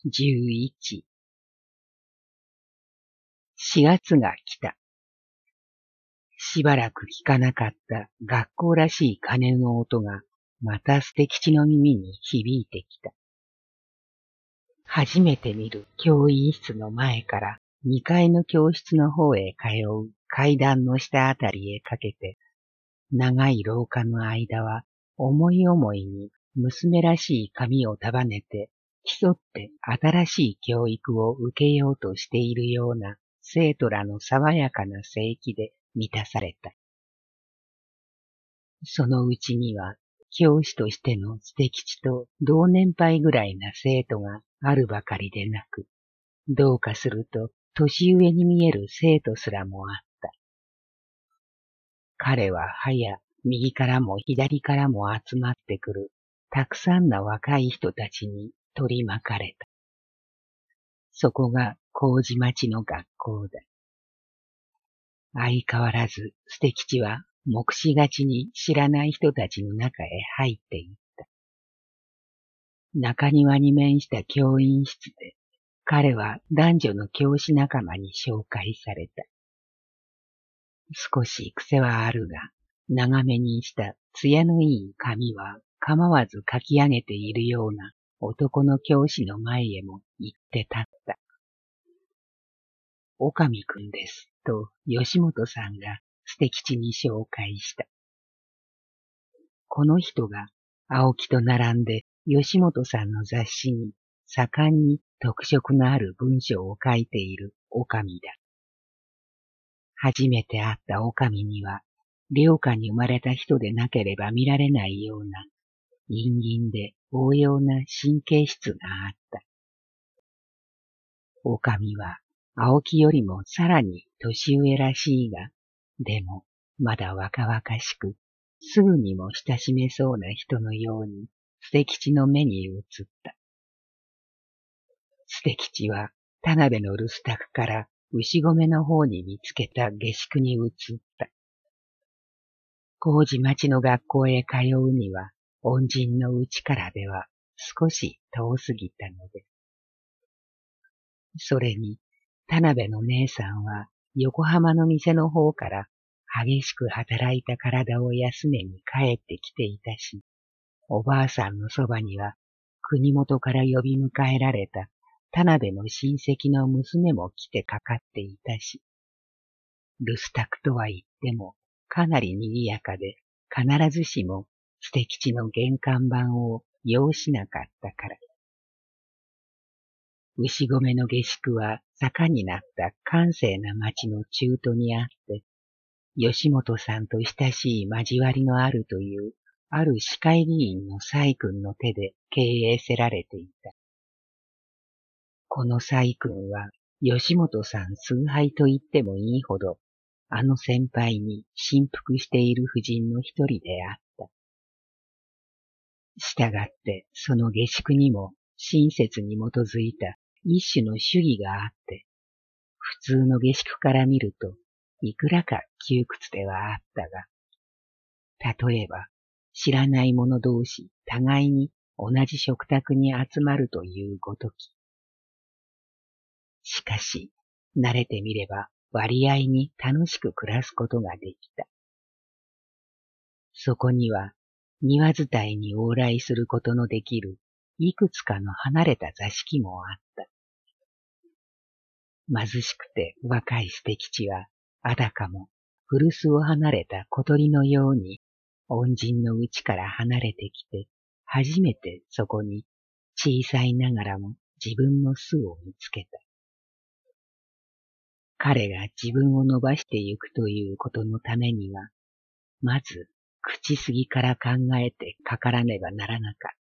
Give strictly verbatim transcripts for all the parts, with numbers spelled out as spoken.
じゅういち。しがつが来た。しばらく聞かなかった学校らしい鐘の音がまた捨て吉の耳に響いてきた。初めて見る教員室の前からにかいの教室の方へ通う階段の下あたりへかけて、長い廊下の間は思い思いに娘らしい髪を束ねて競って新しい教育を受けようとしているような生徒らの爽やかな声気で満たされた。そのうちには教師としての捨て吉と同年配ぐらいな生徒があるばかりでなく、どうかすると年上に見える生徒すらもあった。彼ははや右からも左からも集まってくるたくさんの若い人たちに取り巻かれた。そこが麹町の学校だ。相変わらず捨て吉は目視がちに知らない人たちの中へ入っていった。中庭に面した教員室で彼は男女の教師仲間に紹介された。少し癖はあるが、長めにした艶のいい髪は構わずかき上げているような男の教師の前へも行って立った。おかみくんです、と吉本さんが捨て吉に紹介した。この人が青木と並んで吉本さんの雑誌に盛んに特色のある文章を書いているおかみだ。初めて会ったおかみには、領下に生まれた人でなければ見られないような、陰銀で応用な神経質があった。おかみは、青木よりもさらに年上らしいが、でも、まだ若々しく、すぐにも親しめそうな人のように、捨て吉の目に映った。捨て吉は、田辺の留守宅から牛込の方に見つけた下宿に移った。麹町の学校へ通うには、恩人の家からでは少し遠すぎたので。それに、田辺の姉さんは横浜の店の方から激しく働いた体を休めに帰ってきていたし、おばあさんのそばには国元から呼び迎えられた田辺の親戚の娘も来てかかっていたし、留守宅とは言ってもかなり賑やかで必ずしも捨て吉の玄関番を要しなかったから。牛込の下宿は坂になった閑静な町の中途にあって、吉本さんと親しい交わりのあるというある市会議員の細君の手で経営せられていた。この細君は吉本さん崇拝と言ってもいいほど、あの先輩に振幅している婦人の一人であった。したがってその下宿にも親切に基づいた一種の主義があって、普通の下宿から見るといくらか窮屈ではあったが、例えば知らない者同士互いに同じ食卓に集まるというごとき。しかし、慣れてみれば割合に楽しく暮らすことができた。そこには庭伝いに往来することのできるいくつかの離れた座敷もあった。貧しくて若い捨て吉は、あたかも古巣を離れた小鳥のように、恩人の家から離れてきて、初めてそこに小さいながらも自分の巣を見つけた。彼が自分を伸ばしてゆくということのためには、まず口すぎから考えてかからねばならなかった。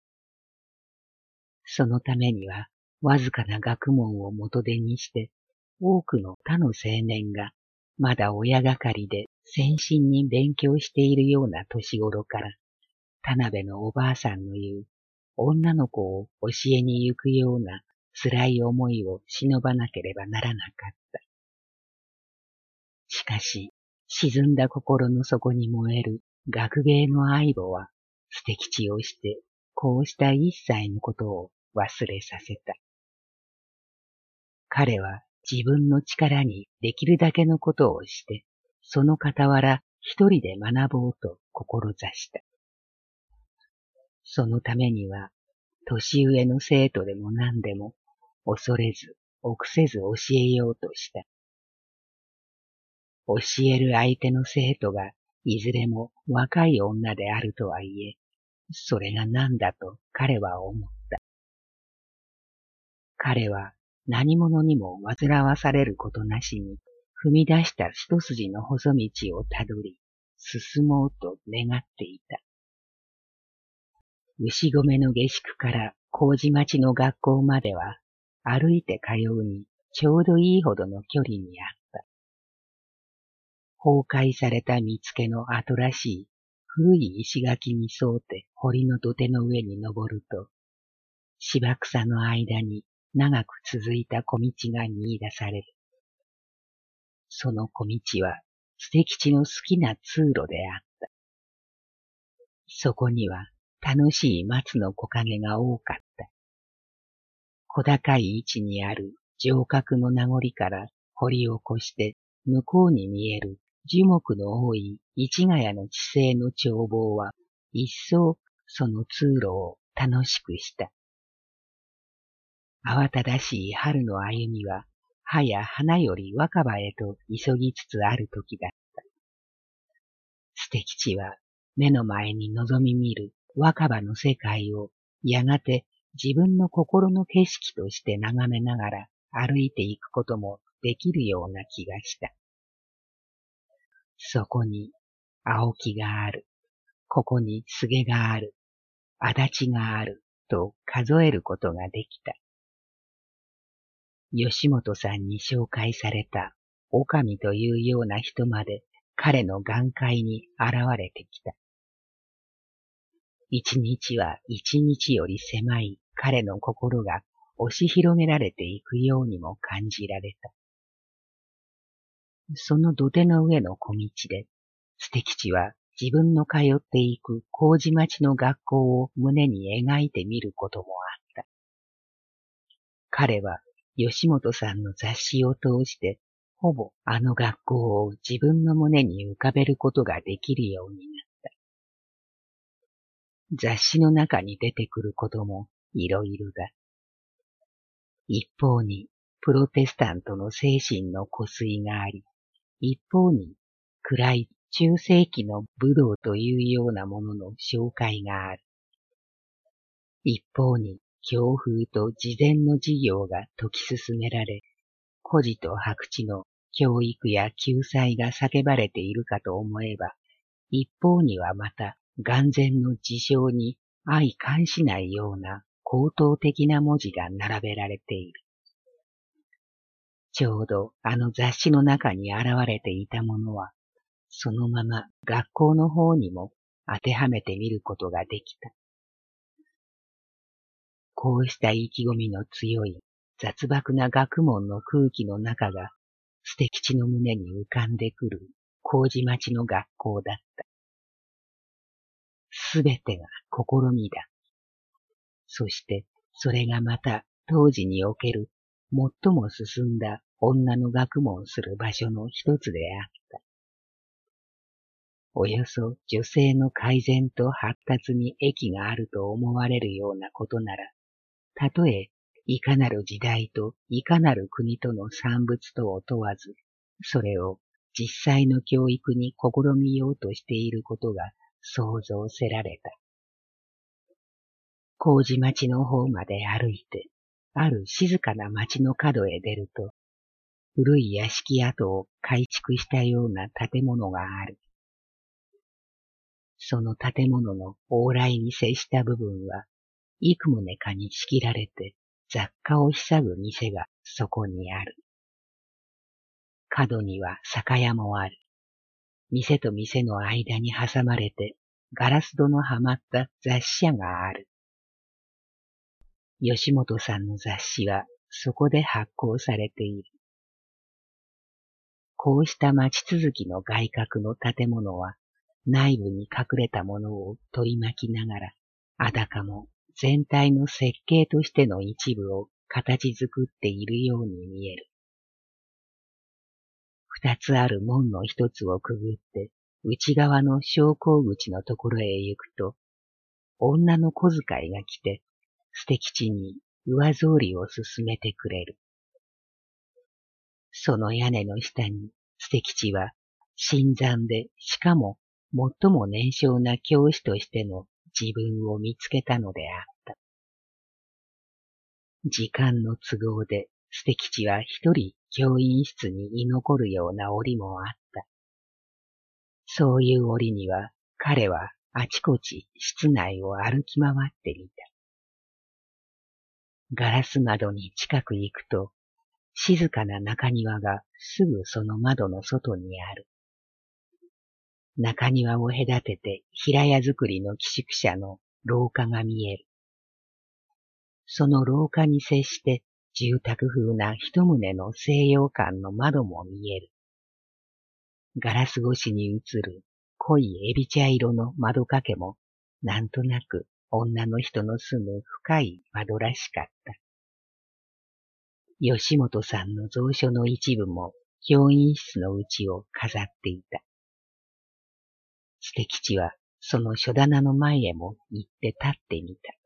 そのためには、わずかな学問を元手にして、多くの他の青年が、まだ親がかりで専心に勉強しているような年頃から、田辺のおばあさんの言う、女の子を教えに行くような辛い思いを忍ばなければならなかった。しかし、沈んだ心の底に燃える学芸の愛母は、捨て吉をして、こうした一切のことを忘れさせた。彼は自分の力にできるだけのことをして、その傍ら一人で学ぼうと志した。そのためには、年上の生徒でも何でも、恐れず、臆せず教えようとした。教える相手の生徒が、いずれも若い女であるとはいえ、それが何だと彼は思った。彼は何者にも煩わされることなしに、踏み出した一筋の細道をたどり、進もうと願っていた。牛込の下宿から麹町の学校までは、歩いて通うにちょうどいいほどの距離にあった。崩壊された見附の跡らしい古い石垣に沿うて堀の土手の上に登ると、芝草の間に長く続いた小道が見出される。その小道は捨吉の好きな通路であった。そこには楽しい松の木陰が多かった。小高い位置にある城郭の名残から掘り起こして向こうに見える樹木の多い市ヶ谷の地勢の眺望は一層その通路を楽しくした。慌ただしい春の歩みは葉や花より若葉へと急ぎつつある時だった。捨吉は目の前に望み見る若葉の世界をやがて自分の心の景色として眺めながら歩いていくこともできるような気がした。そこに青木がある、ここに菅がある、足立があると数えることができた。吉本さんに紹介された狼というような人まで彼の眼界に現れてきた。一日は一日より狭い彼の心が押し広げられていくようにも感じられた。その土手の上の小道で、捨吉は自分の通っていく麹町の学校を胸に描いてみることもあった。彼は吉本さんの雑誌を通して、ほぼあの学校を自分の胸に浮かべることができるようになった。雑誌の中に出てくることもいろいろだ。一方にプロテスタントの精神の湖水があり、一方に暗い中世紀の武道というようなものの紹介がある。一方に教風と事前の授業が説き進められ、孤児と白痴の教育や救済が叫ばれているかと思えば、一方にはまた眼前の事象に相関しないような高等的な文字が並べられている。ちょうどあの雑誌の中に現れていたものは、そのまま学校の方にも当てはめてみることができた。こうした意気込みの強い雑漠な学問の空気の中が、捨吉の胸に浮かんでくる麹町の学校だった。すべてが試みだ。そしてそれがまた当時における最も進んだ女の学問する場所の一つであった。およそ女性の改善と発達に益があると思われるようなことなら、たとえいかなる時代といかなる国との産物とを問わず、それを実際の教育に試みようとしていることが想像せられた。麹町の方まで歩いて、ある静かな町の角へ出ると、古い屋敷跡を改築したような建物がある。その建物の往来に接した部分は、幾棟かに仕切られて雑貨をひさぐ店がそこにある。角には酒屋もある。店と店の間に挟まれてガラス戸のはまった雑誌社がある。吉本さんの雑誌はそこで発行されている。こうした町続きの外郭の建物は内部に隠れたものを取り巻きながら、あたかも全体の設計としての一部を形作っているように見える。二つある門の一つをくぐって、内側の昇降口のところへ行くと、女の小遣いが来て、捨て吉に上草履を進めてくれる。その屋根の下に、捨て吉は、新参で、しかも、最も年少な教師としての自分を見つけたのであった。時間の都合で、捨て吉は一人教員室に居残るような折もあった。そういう折には、彼はあちこち室内を歩き回ってみた。ガラス窓に近く行くと、静かな中庭がすぐその窓の外にある。中庭を隔てて平屋造りの寄宿舎の廊下が見える。その廊下に接して住宅風な一棟の西洋館の窓も見える。ガラス越しに映る濃いエビ茶色の窓掛けもなんとなく女の人の住む深い窓らしかった。吉本さんの蔵書の一部も教員室の内を飾っていた。捨て吉はその書棚の前へも行って立ってみた。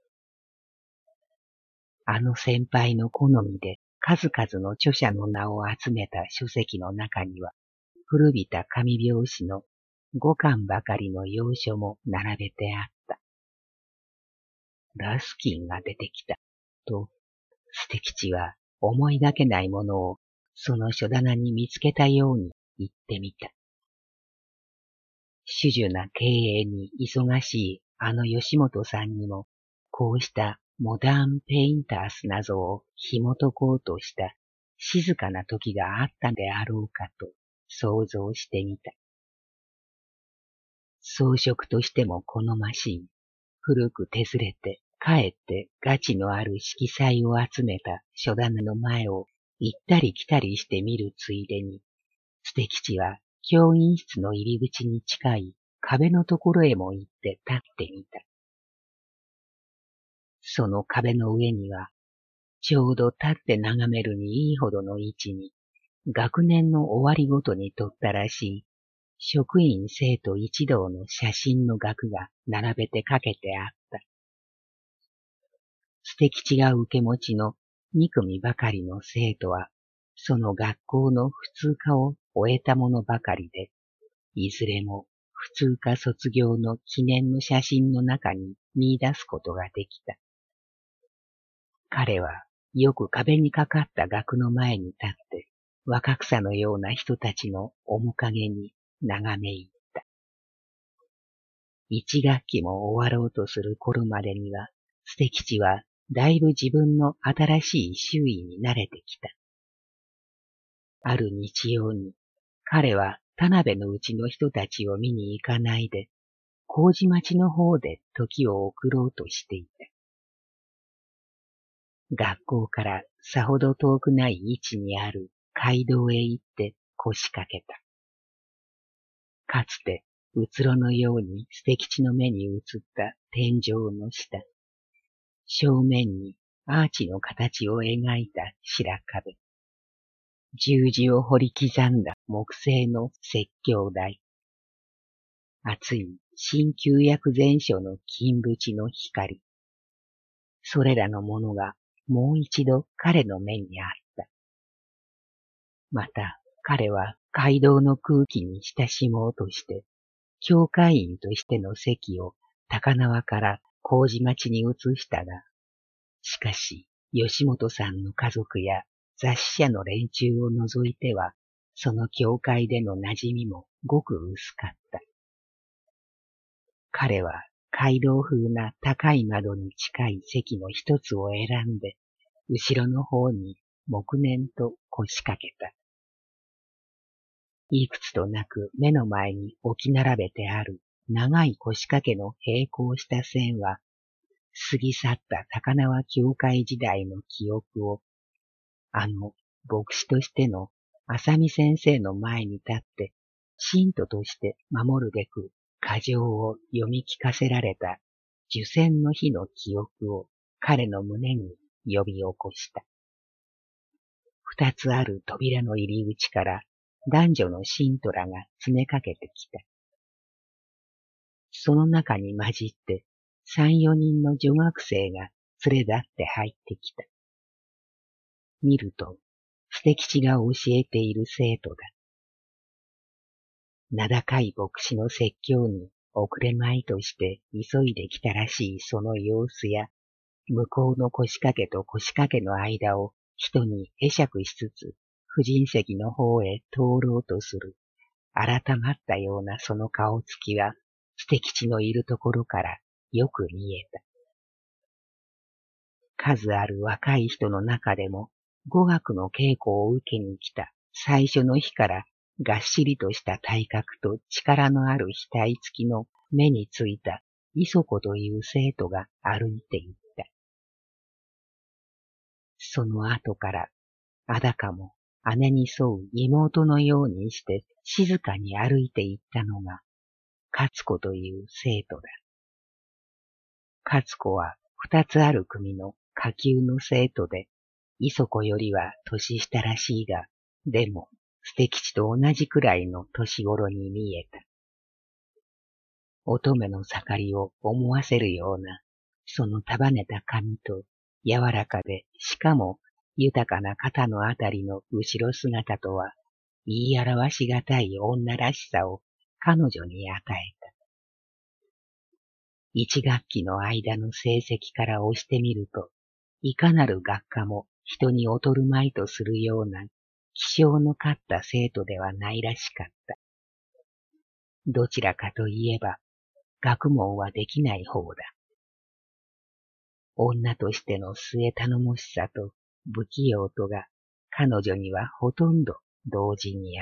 あの先輩の好みで数々の著者の名を集めた書籍の中には、古びた紙拍子の五巻ばかりの洋書も並べてあった。ラスキンが出てきた、と、捨て吉は思いがけないものをその書棚に見つけたように言ってみた。種々な経営に忙しいあの吉本さんにも、こうしたモダンペインタースなどを紐解こうとした静かな時があったであろうかと想像してみた。装飾としても好ましい、古く手ずれてかえってガチのある色彩を集めた書棚の前を行ったり来たりして見るついでに、捨て吉は教員室の入り口に近い壁のところへも行って立ってみた。その壁の上には、ちょうど立って眺めるにいいほどの位置に、学年の終わりごとに撮ったらしい、職員生徒一同の写真の額が並べてかけてあった。捨て吉が受け持ちの二組ばかりの生徒は、その学校の普通科を終えたものばかりで、いずれも普通科卒業の記念の写真の中に見出すことができた。彼はよく壁にかかった額の前に立って、若草のような人たちの面影に眺め入った。一学期も終わろうとする頃までには、捨て吉はだいぶ自分の新しい周囲に慣れてきた。ある日曜に、彼は田辺のうちの人たちを見に行かないで、麹町の方で時を送ろうとしていた。学校からさほど遠くない位置にある街道へ行って腰掛けた。かつてうつろのように捨て吉の目に映った天井の下、正面にアーチの形を描いた白壁、十字を彫り刻んだ木製の説教台、熱い新旧約全書の金縁の光、それらのものがもう一度彼の目にあった。また彼は街道の空気に親しもうとして、教会員としての席を高輪から麹町に移したが、しかし吉本さんの家族や雑誌社の連中を除いては、その教会での馴染みもごく薄かった。彼は街道風な高い窓に近い席の一つを選んで、後ろの方に黙念と腰掛けた。いくつとなく目の前に置き並べてある長い腰掛けの平行した線は、過ぎ去った高輪教会時代の記憶を、あの牧師としての浅見先生の前に立って、信徒として守るべく過剰を読み聞かせられた受洗の日の記憶を彼の胸に呼び起こした。二つある扉の入り口から男女の信徒らが詰めかけてきた。その中に混じって三四人の女学生が連れ立って入ってきた。見ると、捨吉が教えている生徒だ。名高い牧師の説教に遅れまいとして急いできたらしいその様子や、向こうの腰掛けと腰掛けの間を人に会釈しつつ、婦人席の方へ通ろうとする、改まったようなその顔つきは、捨吉のいるところからよく見えた。数ある若い人の中でも、語学の稽古を受けに来た最初の日からがっしりとした体格と力のある額付きの目についた磯子という生徒が歩いていった。その後からあだかも姉に沿う妹のようにして静かに歩いていったのが勝子という生徒だ。勝子は二つある組の下級の生徒で、磯子よりは年下らしいが、でも捨吉と同じくらいの年頃に見えた。乙女の盛りを思わせるような、その束ねた髪と柔らかでしかも豊かな肩のあたりの後ろ姿とは、言い表しがたい女らしさを彼女に与えた。一学期の間の成績から押してみると、いかなる学科も人に劣るまいとするような気性の勝った生徒ではないらしかった。どちらかといえば、学問はできない方だ。女としての末頼もしさと不器用とが彼女にはほとんど同時にあった。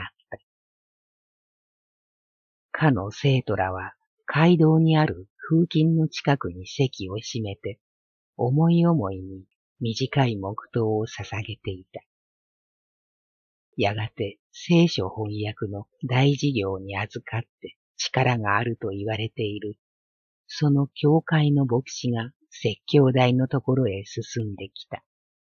かの生徒らは街道にある風琴の近くに席を占めて、思い思いに短い黙祷を捧げていた。やがて聖書翻訳の大事業に預かって力があると言われている、その教会の牧師が説教台のところへ進んできた。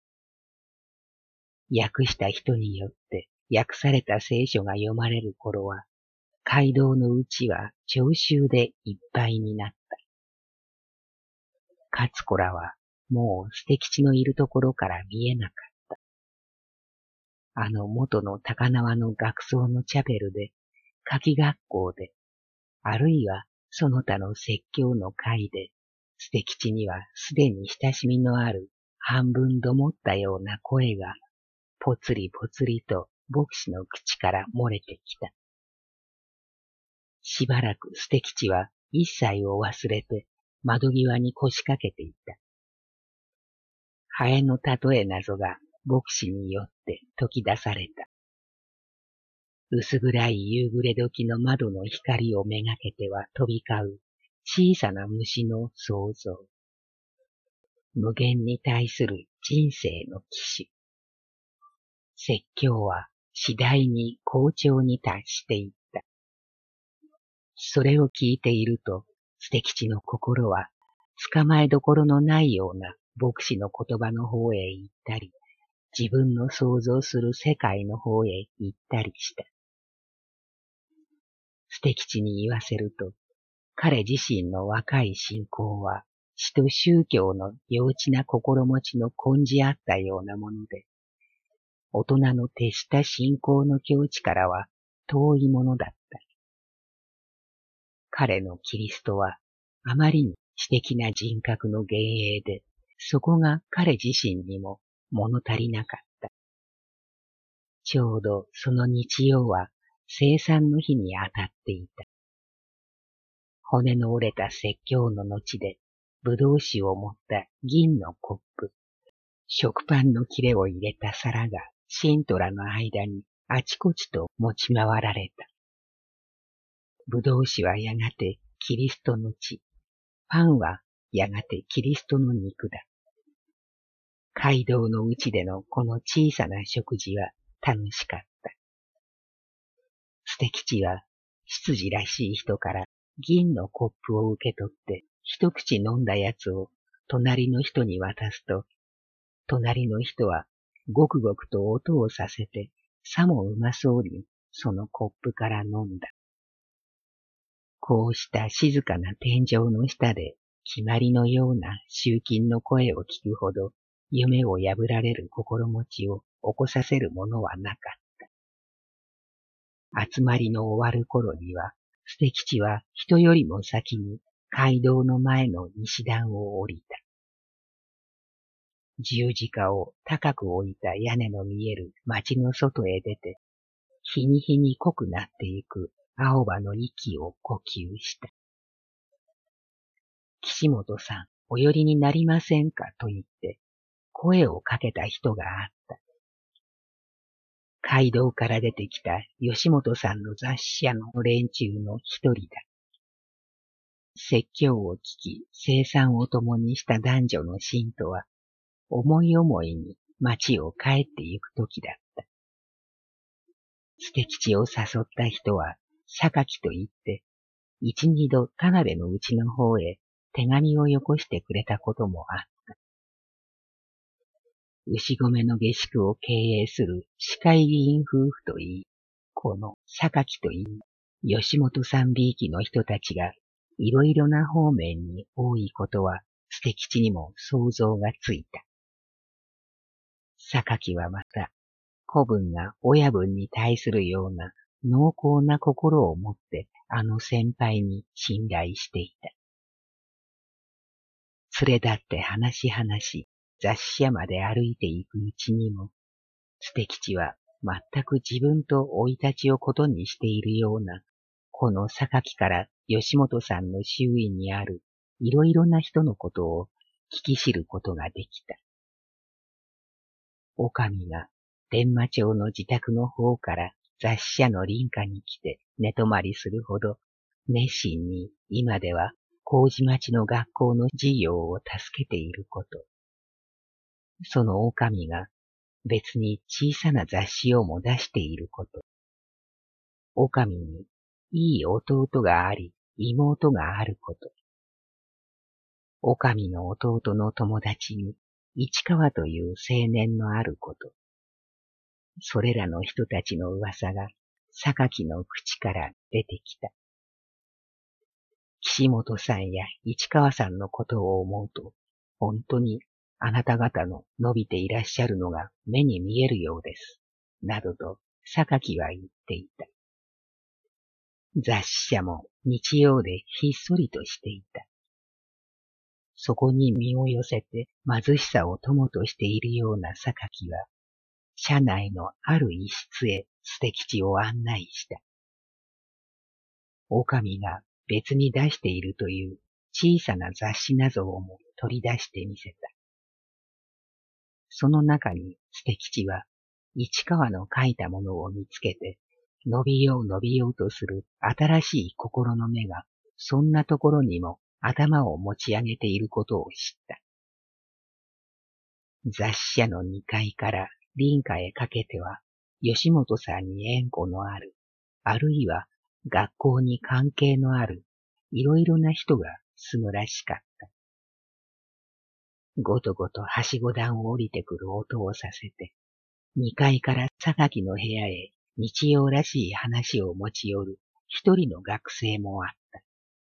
訳した人によって訳された聖書が読まれる頃は、街道のうちは聴衆でいっぱいになった。勝子らはもう捨吉のいるところから見えなかった。あの元の高輪の学僧のチャペルで、夏季学校で、あるいはその他の説教の会で、捨吉にはすでに親しみのある半分どもったような声が、ぽつりぽつりと牧師の口から漏れてきた。しばらく捨吉は一切を忘れて窓際に腰掛けていた。ハエの例えなどが牧師によって説き出された。薄暗い夕暮れ時の窓の光をめがけては飛び交う小さな虫の想像。無限に対する人生の騎手。説教は次第に好調に達していった。それを聞いていると、捨吉の心は捕まえどころのないような牧師の言葉の方へ行ったり、自分の想像する世界の方へ行ったりした。捨吉に言わせると、彼自身の若い信仰は、死と宗教の幼稚な心持ちの根じ合ったようなもので、大人の徹した信仰の境地からは遠いものだった。彼のキリストは、あまりに知的な人格の幻影で、そこが彼自身にも物足りなかった。ちょうどその日曜は聖餐の日に当たっていた。骨の折れた説教の後で、ぶどう酒を持った銀のコップ、食パンの切れを入れた皿が信徒らの間にあちこちと持ち回られた。ぶどう酒はやがてキリストの血、パンはやがてキリストの肉だ。街道のうちでのこの小さな食事は楽しかった。捨吉は執事らしい人から銀のコップを受け取って一口飲んだやつを隣の人に渡すと、隣の人はごくごくと音をさせて、さもうまそうにそのコップから飲んだ。こうした静かな天井の下で決まりのような集金の声を聞くほど夢を破られる心持ちを起こさせるものはなかった。集まりの終わる頃には、捨吉は人よりも先に街道の前の西段を降りた。十字架を高く置いた屋根の見える町の外へ出て、日に日に濃くなっていく青葉の息を呼吸した。岸本さん、お寄りになりませんかと言って声をかけた人があった。街道から出てきた吉本さんの雑誌社の連中の一人だ。説教を聞き、生産を共にした男女の信徒は、思い思いに町を帰って行く時だった。捨吉を誘った人は、榊と言って、一二度田辺のうちの方へ手紙をよこしてくれたこともあった。牛込の下宿を経営する市会議員夫婦といい、この榊といい、吉本さんびいきの人たちがいろいろな方面に多いことは捨吉にも想像がついた。榊はまた、子分が親分に対するような濃厚な心を持ってあの先輩に信頼していた。連れ立って話し話し、雑誌屋まで歩いていくうちにも、捨吉は全く自分と生い立ちをことにしているような、この榊から吉本さんの周囲にあるいろいろな人のことを聞き知ることができた。おかみが伝馬町の自宅の方から雑誌社の林家に来て寝泊まりするほど熱心に今では麹町の学校の事業を助けていること。そのおかみが別に小さな雑誌をも出していること。おかみにいい弟があり妹があること。おかみの弟の友達に市川という青年のあること。それらの人たちの噂が榊の口から出てきた。岸本さんや市川さんのことを思うと、本当にあなた方の伸びていらっしゃるのが目に見えるようです。などと榊は言っていた。雑誌社も日曜でひっそりとしていた。そこに身を寄せて貧しさを友としているような榊は、社内のある一室へ捨吉を案内した。おかみが別に出しているという小さな雑誌などをも取り出してみせた。その中に捨吉は市川の書いたものを見つけて、伸びよう伸びようとする新しい心の目が、そんなところにも頭を持ち上げていることを知った。雑誌社の二階から林家へかけては、吉本さんに縁故のある、あるいは学校に関係のある、いろいろな人が住むらしかった。ごとごとはしご段を降りてくる音をさせて、二階から榊の部屋へ日曜らしい話を持ち寄る一人の学生もあった。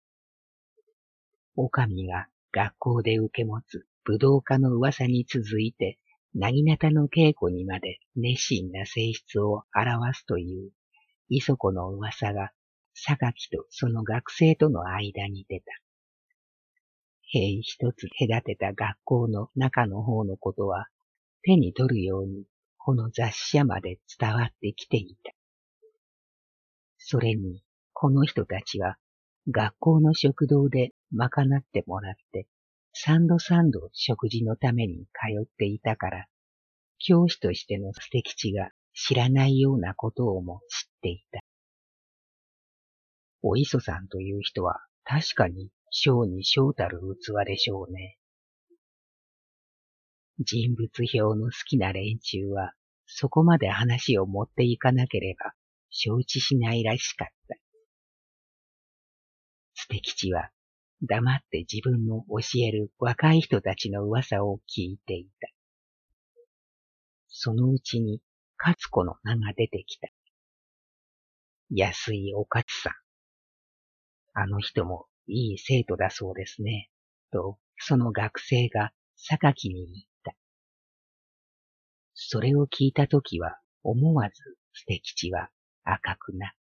おかみが学校で受け持つ武道家の噂に続いて、なぎなたの稽古にまで熱心な性質を表すという、いそこの噂が、榊とその学生との間に出た。塀一つ隔てた学校の中の方のことは、手に取るように、この雑誌社まで伝わってきていた。それに、この人たちは、学校の食堂で賄ってもらって、三度三度食事のために通っていたから、教師としての捨吉が知らないようなことをも知っていた。お磯さんという人は確かに小に小たる器でしょうね。人物表の好きな連中は、そこまで話を持っていかなければ承知しないらしかった。捨吉は黙って自分の教える若い人たちの噂を聞いていた。そのうちに勝子の名が出てきた。安井お勝さん。あの人もいい生徒だそうですね。と、その学生が榊に言った。それを聞いたときは思わず捨吉は赤くなった。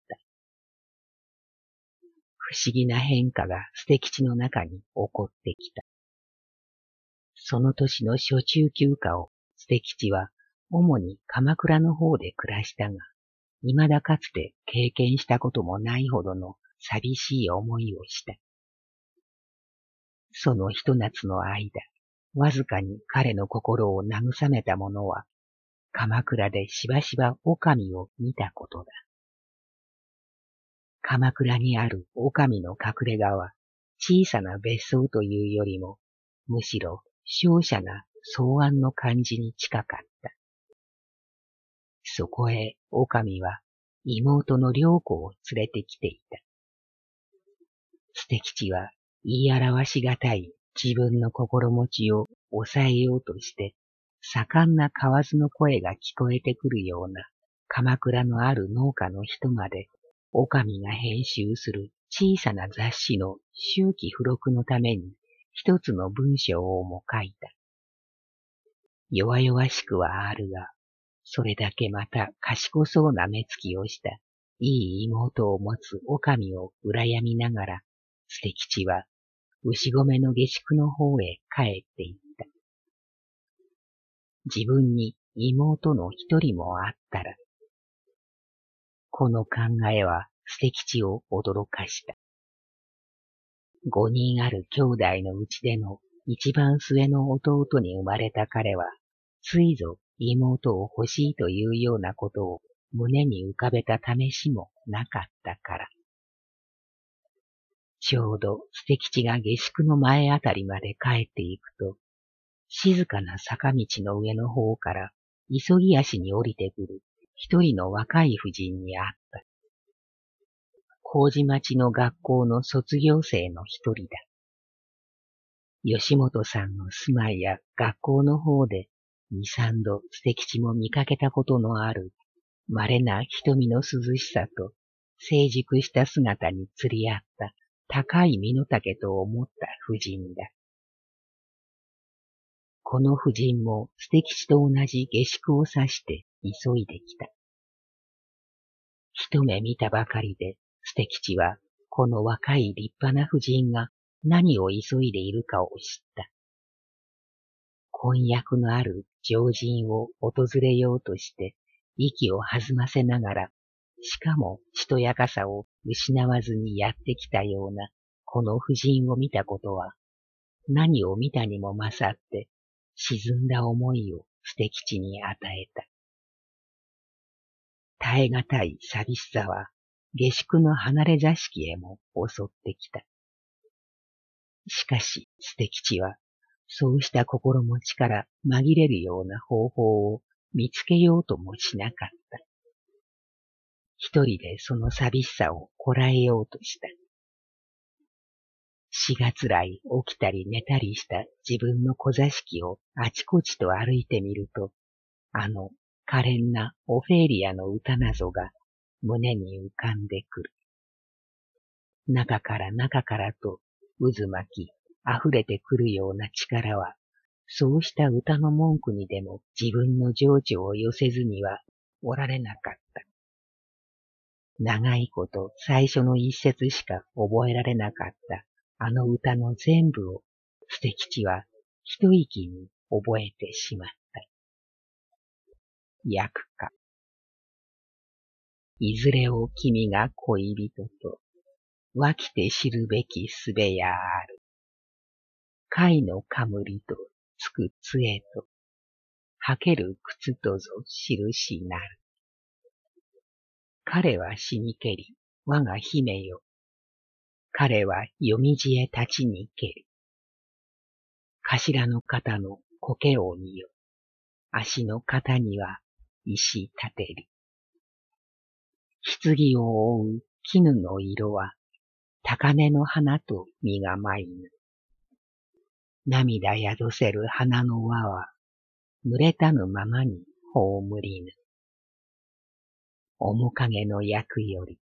不思議な変化が捨吉の中に起こってきた。その年の初中休暇を捨吉は主に鎌倉の方で暮らしたが、未だかつて経験したこともないほどの寂しい思いをした。そのひと夏の間、わずかに彼の心を慰めたものは、鎌倉でしばしば狼を見たことだ。鎌倉にある狼の隠れ家は、小さな別荘というよりも、むしろ瀟洒な草庵の感じに近かった。そこへ狼は妹の良子を連れてきていた。捨吉は言い表しがたい自分の心持ちを抑えようとして、盛んな蛙の声が聞こえてくるような鎌倉のある農家の人まで、狼が編集する小さな雑誌の周期付録のために一つの文章をも書いた。弱々しくはあるが、それだけまた賢そうな目つきをしたいい妹を持つ狼を羨みながら、捨吉は牛込の下宿の方へ帰って行った。自分に妹の一人もあったら、この考えは捨吉を驚かした。五人ある兄弟のうちでの一番末の弟に生まれた彼は、ついぞ妹を欲しいというようなことを胸に浮かべた試しもなかったから。ちょうど捨吉が下宿の前あたりまで帰っていくと、静かな坂道の上の方から急ぎ足に降りてくる一人の若い婦人に会った。麹町の学校の卒業生の一人だ。吉本さんの住まいや学校の方で二三度捨吉も見かけたことのある稀な瞳の涼しさと成熟した姿に釣り合った高い身の丈と思った婦人だ。この婦人も捨吉と同じ下宿を指して急いできた。一目見たばかりで捨吉はこの若い立派な婦人が何を急いでいるかを知った。婚約のある常人を訪れようとして息を弾ませながら、しかもしとやかさを失わずにやってきたようなこの婦人を見たことは、何を見たにも勝って沈んだ思いを捨吉に与えた。耐え難い寂しさは下宿の離れ座敷へも襲ってきた。しかし捨吉はそうした心持ちから紛れるような方法を見つけようともしなかった。一人でその寂しさをこらえようとした。しがつらい起きたり寝たりした自分の小座敷をあちこちと歩いてみると、あの可憐なオフェーリアの歌なぞが胸に浮かんでくる。中から中からと渦巻き溢れてくるような力は、そうした歌の文句にでも自分の情緒を寄せずにはおられなかった。長いこと最初の一節しか覚えられなかったあの歌の全部を捨吉は一息に覚えてしまった。訳か。いずれを君が恋人と、わきて知るべきすべやある。貝の冠とつく杖と、履ける靴とぞ印なる。彼は死にけり、我が姫よ。彼は読み地へ立ちにけり。頭の肩の苔を見よ。足の肩には石立てり。棺を覆う絹の色は、 高嶺の花と実が舞いぬ。涙宿せる花の輪は、濡れたぬままに葬りぬ。面影の役より。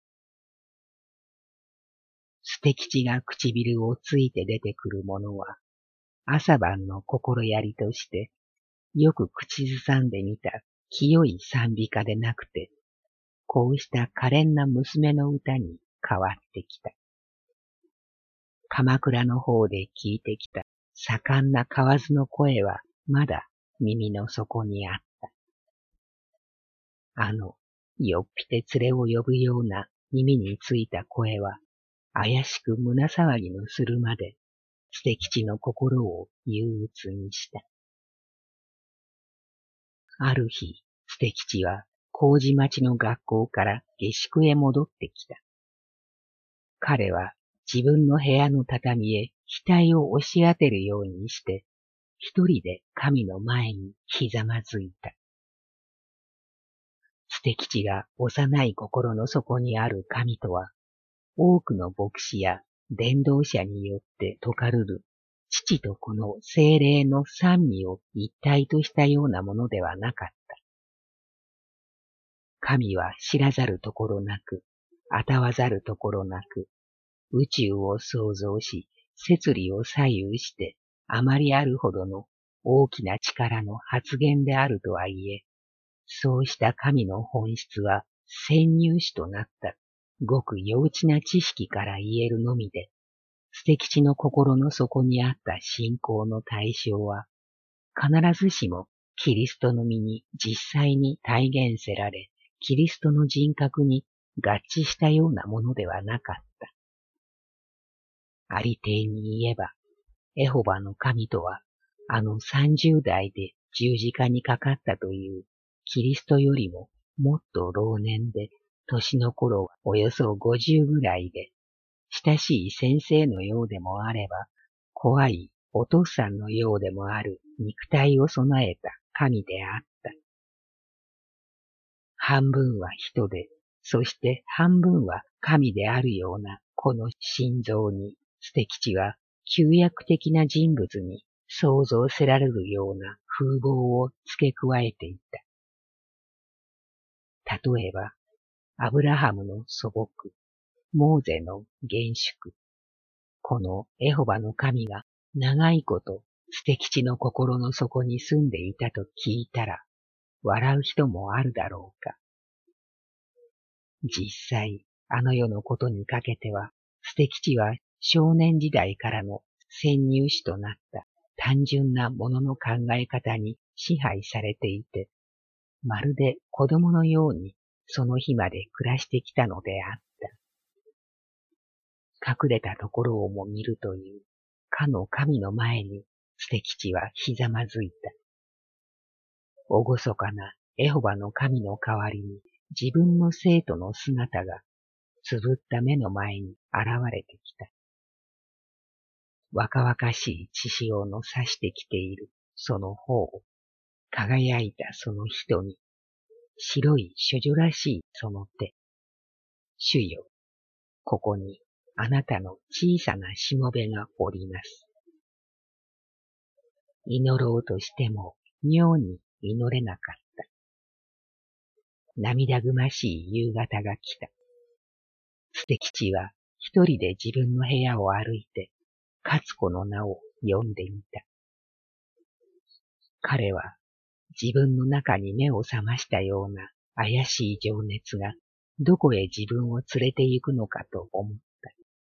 捨て吉が唇をついて出てくるものは、朝晩の心やりとして、よく口ずさんでみた清い賛美歌でなくて、こうした可憐な娘の歌に変わってきた。鎌倉の方で聞いてきた盛んな蛙の声はまだ耳の底にあった。あの、よっぴて連れを呼ぶような耳についた声は、怪しく胸騒ぎのするまで、捨て吉の心を憂鬱にした。ある日、捨て吉は麹町の学校から下宿へ戻ってきた。彼は自分の部屋の畳へ額を押し当てるようにして、一人で神の前にひざまずいた。捨て吉が幼い心の底にある神とは、多くの牧師や伝道者によって説かるる父と子の精霊の三位を一体としたようなものではなかった。神は知らざるところなく、あたわざるところなく、宇宙を創造し、摂理を左右して、あまりあるほどの大きな力の発現であるとはいえ、そうした神の本質は先入視となったごく幼稚な知識から言えるのみで、捨て吉の心の底にあった信仰の対象は、必ずしもキリストの身に実際に体現せられ、キリストの人格に合致したようなものではなかった。ありていに言えば、エホバの神とは、あの三十代で十字架にかかったというキリストよりももっと老年で、年の頃はおよそ五十ぐらいで、親しい先生のようでもあれば、怖いお父さんのようでもある肉体を備えた神であった。半分は人で、そして半分は神であるようなこの心臓に、捨て吉は旧約的な人物に想像せられるような風貌を付け加えていた。例えば、アブラハムの祖母、モーゼの厳粛。このエホバの神が長いこと捨て吉の心の底に住んでいたと聞いたら、笑う人もあるだろうか。実際、あの世のことにかけては、捨て吉は少年時代からの先入視となった単純なものの考え方に支配されていて、まるで子供のようにその日まで暮らしてきたのであった。隠れたところをも見るという、かの神の前に捨て吉はひざまずいた。おごそかなエホバの神の代わりに自分の生徒の姿がつぶった目の前に現れてきた。若々しい血潮の差してきているその頬、輝いたその瞳、白い処女らしいその手。主よ、ここにあなたの小さなしもべがおります。祈ろうとしても妙に祈れなかった。涙ぐましい夕方が来た。捨て吉は一人で自分の部屋を歩いて、勝子の名を呼んでみた。彼は自分の中に目を覚ましたような怪しい情熱がどこへ自分を連れて行くのかと思った。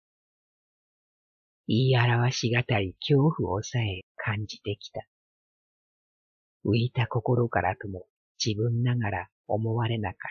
言い表しがたい恐怖をさえ感じてきた。浮いた心からとも自分ながら思われなかった。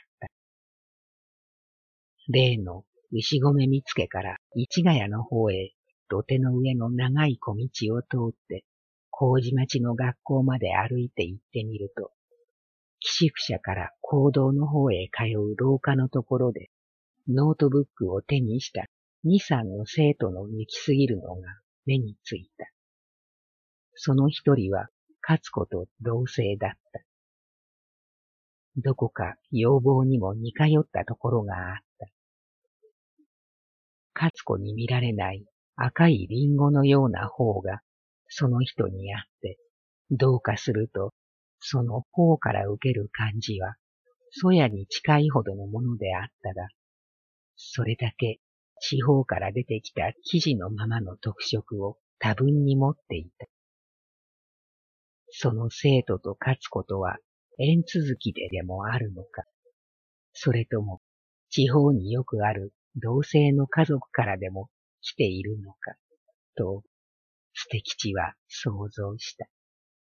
例の牛込見附から市ヶ谷の方へ土手の上の長い小道を通って麹町の学校まで歩いて行ってみると、寄宿舎から講堂の方へ通う廊下のところで、ノートブックを手にした二三の生徒の行き過ぎるのが目についた。その一人は勝子と同姓だった。どこか要望にも似通ったところがあった。 勝子に見られない赤いリンゴのような方がその人にあって、どうかするとその方から受ける感じはそやに近いほどのものであったが、それだけ地方から出てきた生地のままの特色を多分に持っていた。その生徒と勝子とは縁続きででもあるのか、それとも地方によくある同性の家族からでも来ているのか、と捨吉は想像した。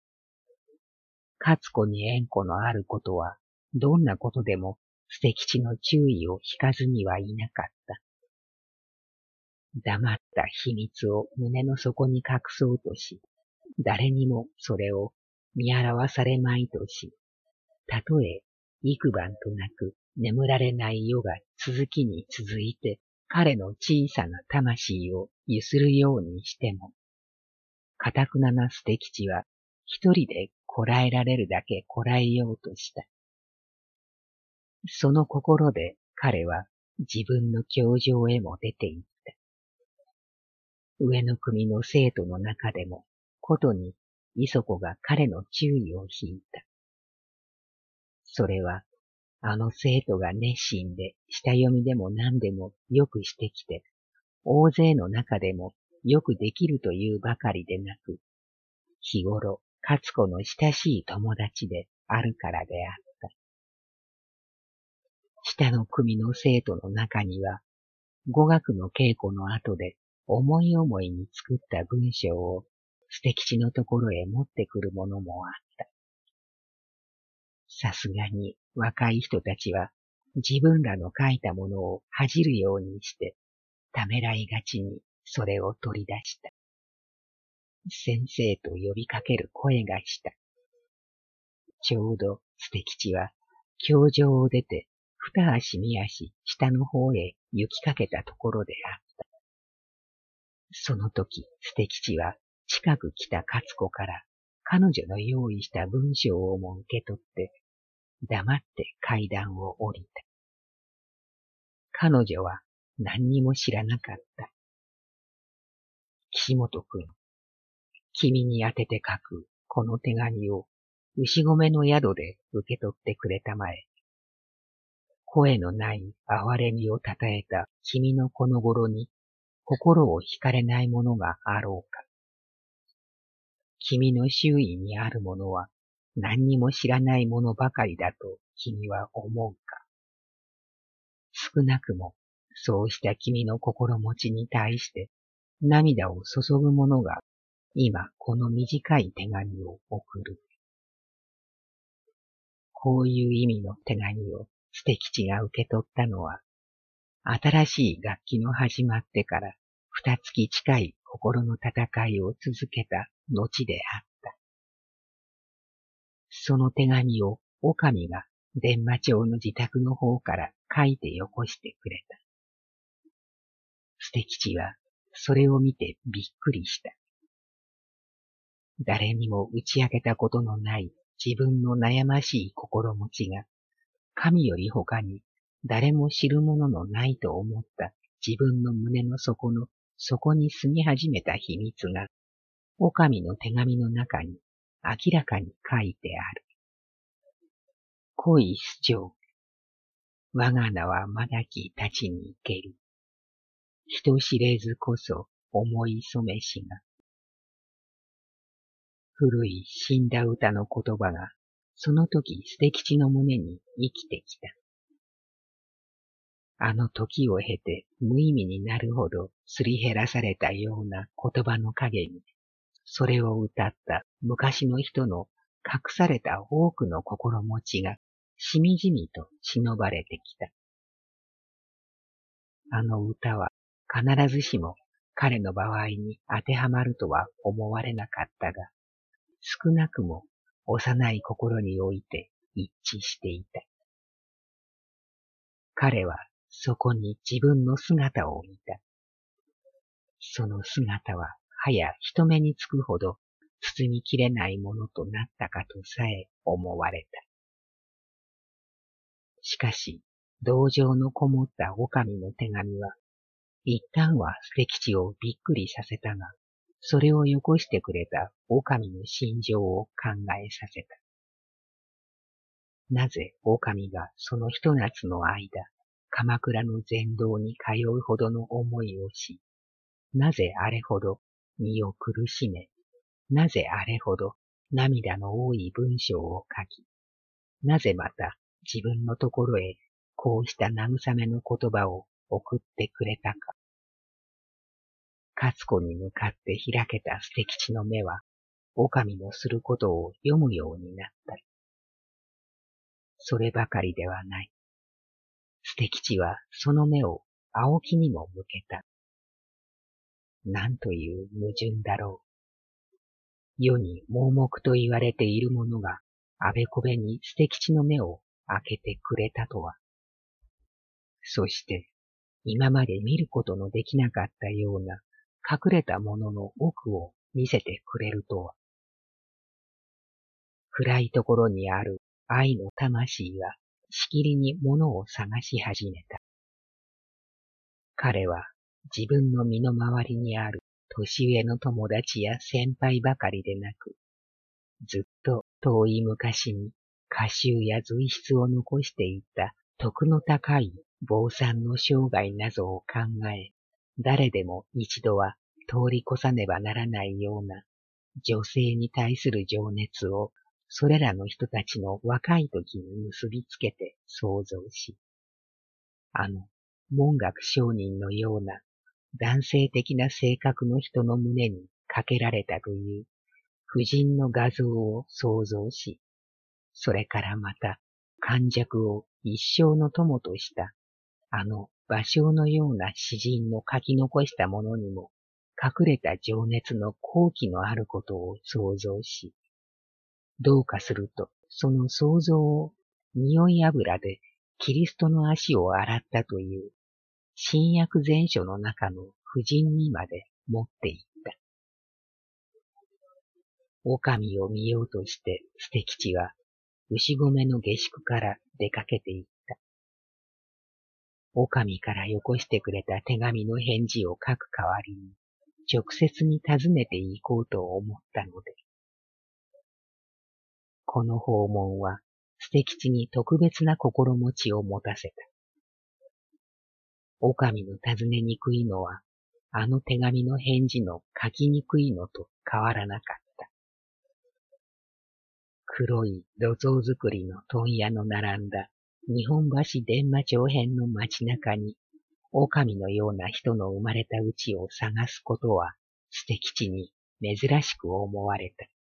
勝子に縁故のあることは、どんなことでも捨吉の注意を引かずにはいなかった。黙った秘密を胸の底に隠そうとし、誰にもそれを見表されまいとし、たとえ幾晩となく眠られない夜が続きに続いて彼の小さな魂をゆするようにしても、かたくなな捨吉は一人でこらえられるだけこらえようとした。その心で彼は自分の教場へも出て行った。上の組の生徒の中でも、ことに磯子が彼の注意を引いた。それは、あの生徒が熱心で下読みでも何でもよくしてきて、大勢の中でもよくできるというばかりでなく、日頃勝子の親しい友達であるからであった。下の組の生徒の中には、語学の稽古の後で思い思いに作った文章を捨吉のところへ持ってくるものもあった。さすがに若い人たちは自分らの書いたものを恥じるようにしてためらいがちにそれを取り出した。先生と呼びかける声がした。ちょうど捨吉は教場を出て二足三足下の方へ行きかけたところであった。その時捨吉は近く来た勝子から彼女の用意した文章をも受け取って黙って階段を降りた。彼女は何にも知らなかった。岸本くん、君に宛てて書くこの手紙を牛込の宿で受け取ってくれたまえ。声のない哀れみをたたえた君のこの頃に心を惹かれないものがあろうか。君の周囲にあるものは何にも知らないものばかりだと君は思うか。少なくもそうした君の心持ちに対して涙を注ぐ者が今この短い手紙を送る。こういう意味の手紙を捨吉が受け取ったのは、新しい学期の始まってから二月近い心の戦いを続けた後であった。その手紙をおかみが伝馬町の自宅の方から書いてよこしてくれた。捨吉はそれを見てびっくりした。誰にも打ち明けたことのない自分の悩ましい心持ちが、神より他に誰も知るもののないと思った自分の胸の底の底に住み始めた秘密が、おかみの手紙の中に明らかに書いてある。恋主張。我が名はまだき立ちに行ける。人知れずこそ思い染めしが。古い死んだ歌の言葉が、その時捨吉の胸に生きてきた。あの時を経て無意味になるほどすり減らされたような言葉の影に、それを歌った昔の人の隠された多くの心持ちがしみじみと忍ばれてきた。あの歌は必ずしも彼の場合に当てはまるとは思われなかったが、少なくも幼い心において一致していた。彼はそこに自分の姿を見た。その姿ははや人目につくほど包みきれないものとなったかとさえ思われた。しかし、同情のこもった狼の手紙は、 一旦は捨吉をびっくりさせたが、それをよこしてくれた狼の心情を考えさせた。なぜ狼がそのひと夏の間、鎌倉の禅道に通うほどの思いをし、なぜあれほど身を苦しめ、なぜあれほど涙の多い文章を書き、なぜまた自分のところへこうした慰めの言葉を送ってくれたか。勝子に向かって開けた捨吉の目は、狼のすることを読むようになった。そればかりではない。捨吉はその目を青木にも向けた。なんという矛盾だろう。世に盲目と言われているものが、あべこべに捨吉の目を開けてくれたとは。そして、今まで見ることのできなかったような隠れたものの奥を見せてくれるとは。暗いところにある愛の魂はしきりに物を探し始めた。彼は自分の身の回りにある年上の友達や先輩ばかりでなく、ずっと遠い昔に歌集や随筆を残していた徳の高い坊さんの生涯などを考え、誰でも一度は通り越さねばならないような女性に対する情熱をそれらの人たちの若い時に結びつけて想像し、あの文学商人のような男性的な性格の人の胸にかけられたという婦人の画像を想像し、それからまた感弱を一生の友としたあの芭蕉のような詩人の書き残したものにも隠れた情熱の好機のあることを想像し、どうかするとその想像を匂い油でキリストの足を洗ったという新約全書の中の婦人にまで持っていった。狼を見ようとして捨吉は牛込の下宿から出かけていった。狼からよこしてくれた手紙の返事を書く代わりに直接に訪ねて行こうと思ったので、この訪問は捨吉に特別な心持ちを持たせた。狼の尋ねにくいのは、あの手紙の返事の書きにくいのと変わらなかった。黒い土蔵造りの問屋の並んだ日本橋伝馬町辺の街中に、狼のような人の生まれたうちを探すことは、捨吉に珍しく思われた。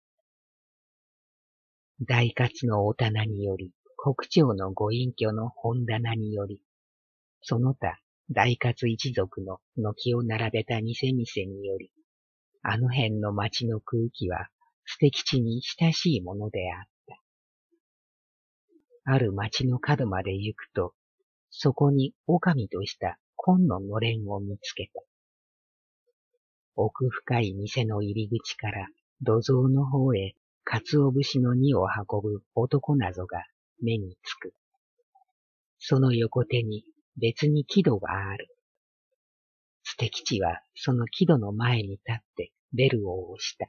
大勝のお棚により、国長のご隠居の本棚により、その他大勝一族の軒を並べた店々により、あの辺の町の空気は捨吉に親しいものであった。ある町の角まで行くと、そこに狼とした紺ののれんを見つけた。奥深い店の入り口から土蔵の方へ鰹節の荷を運ぶ男などが目につく。その横手に別に木戸がある。捨吉はその木戸の前に立ってベルを押した。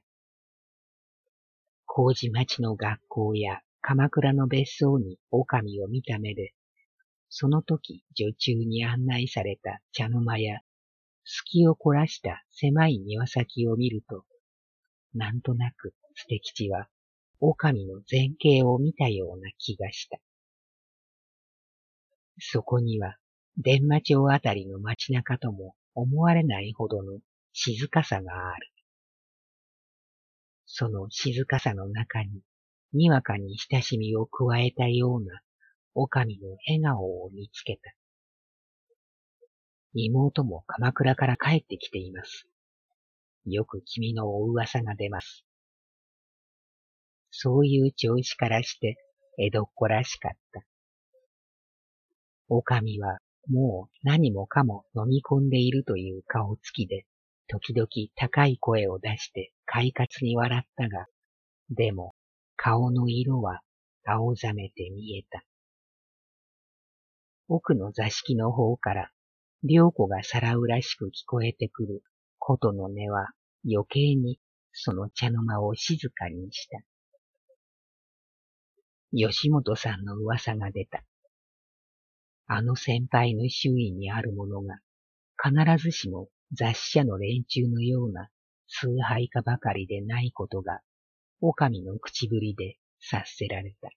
麹町の学校や鎌倉の別荘に狼を見た目で、その時女中に案内された茶の間や隙を凝らした狭い庭先を見ると、なんとなく捨吉は狼の前景を見たような気がした。そこには伝馬町あたりの街中とも思われないほどの静かさがある。その静かさの中に、にわかに親しみを加えたような狼の笑顔を見つけた。妹も鎌倉から帰ってきています。よく君のお噂が出ます。そういう調子からして江戸っ子らしかった。狼はもう何もかも飲み込んでいるという顔つきで、時々高い声を出して快活に笑ったが、でも顔の色は青ざめて見えた。奥の座敷の方から良子がさらうらしく聞こえてくる琴の音は余計にその茶の間を静かにした。吉本さんの噂が出た。あの先輩の周囲にあるものが必ずしも雑誌社の連中のような崇拝家ばかりでないことがお上の口ぶりで察せられた。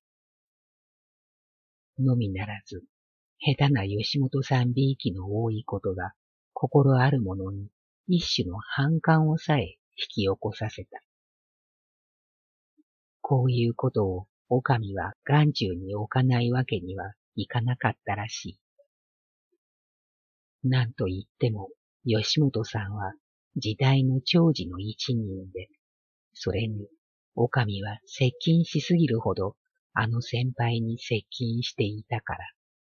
のみならず、下手な吉本さんびいきの多いことが心ある者に一種の反感をさえ引き起こさせた。こういうことをお上は眼中に置かないわけにはいかなかったらしい。なんと言っても吉本さんは時代の長寿の一人で、それにお上は接近しすぎるほどあの先輩に接近していたから。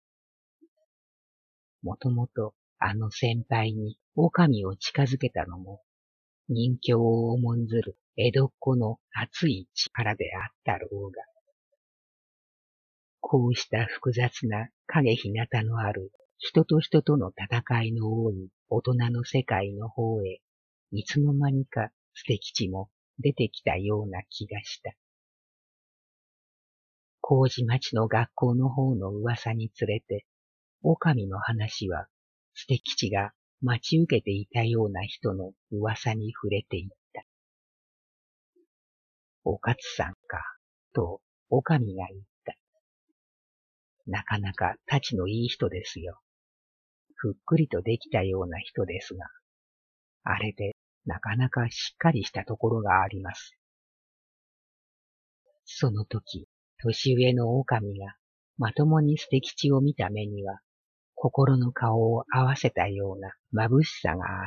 もともとあの先輩にお上を近づけたのも人形を重んずる江戸っ子の熱い力であったろうが、こうした複雑な影ひなたのある人と人との戦いの多い大人の世界の方へ、いつの間にか捨吉も出てきたような気がした。麹町の学校の方の噂につれて、お上の話は捨吉が待ち受けていたような人の噂に触れていった。お勝さんか、とお上が言った。なかなかたちのいい人ですよ。ふっくりとできたような人ですが、あれでなかなかしっかりしたところがあります。その時、年上の狼がまともに捨吉を見た目には、心の顔を合わせたような眩しさがあった。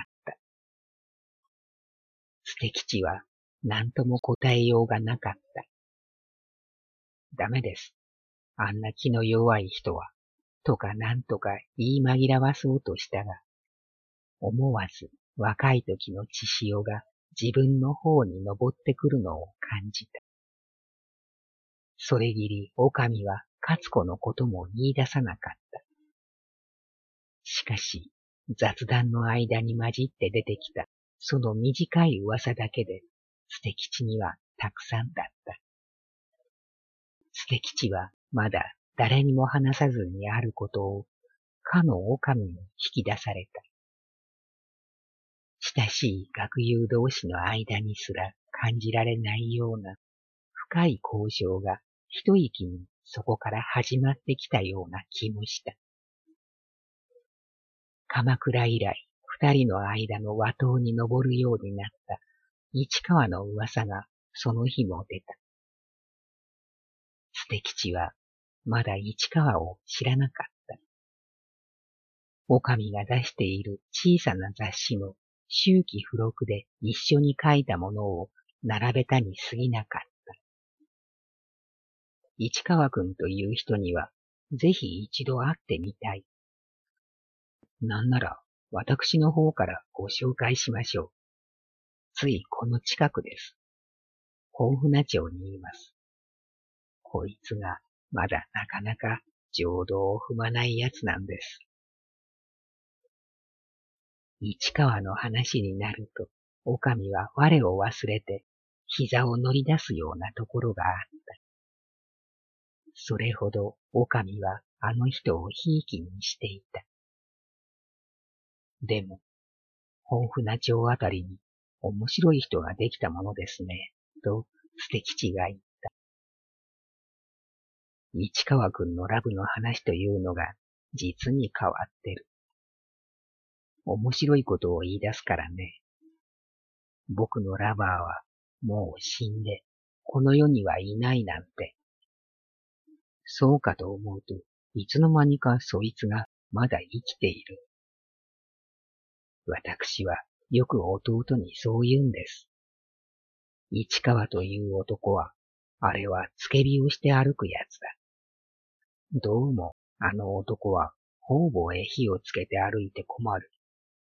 捨吉は何とも答えようがなかった。ダメです。あんな気の弱い人は、とかなんとか言い紛らわそうとしたが、思わず若い時の血潮が自分の方に登ってくるのを感じた。それぎり狼は勝子のことも言い出さなかった。しかし雑談の間に混じって出てきたその短い噂だけで捨吉にはたくさんだった。捨吉はまだ誰にも話さずにあることをかの狼に引き出された。親しい学友同士の間にすら感じられないような深い交渉が一息にそこから始まってきたような気もした。鎌倉以来二人の間の和頭に上るようになった市川の噂がその日も出た。捨吉はまだ市川を知らなかった。狼が出している小さな雑誌の秋季付録で一緒に書いたものを並べたに過ぎなかった。市川くんという人にはぜひ一度会ってみたい。なんなら私の方からご紹介しましょう。ついこの近くです。本船町にいます。こいつがまだなかなか情動を踏まないやつなんです。市川の話になると、狼は我を忘れて膝を乗り出すようなところがあった。それほど狼はあの人をひいきにしていた。でも、本船町あたりに面白い人ができたものですね、と捨吉が言った。市川くんのラブの話というのが実に変わってる。面白いことを言い出すからね。僕のラバーはもう死んで、この世にはいないなんて。そうかと思うと、いつの間にかそいつがまだ生きている。私はよく弟にそう言うんです。市川という男は、あれは付け火をして歩くやつだ。どうもあの男は方々へ火をつけて歩いて困る。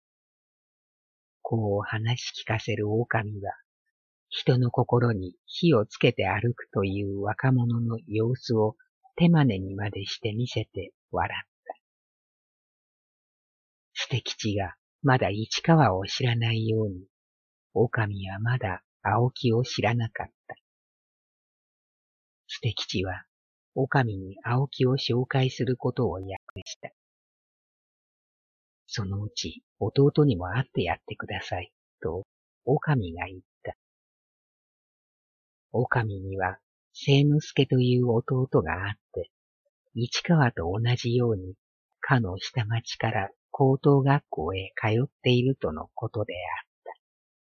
こう話し聞かせる狼は、人の心に火をつけて歩くという若者の様子を手真似にまでして見せて笑った。 捨吉がまだ市川を知らないように、狼はまだ青木を知らなかった。捨吉は狼に青木を紹介することを約した。そのうち弟にも会ってやってください、と狼が言った。狼には清之助という弟があって、市川と同じようにかの下町から高等学校へ通っているとのことであった。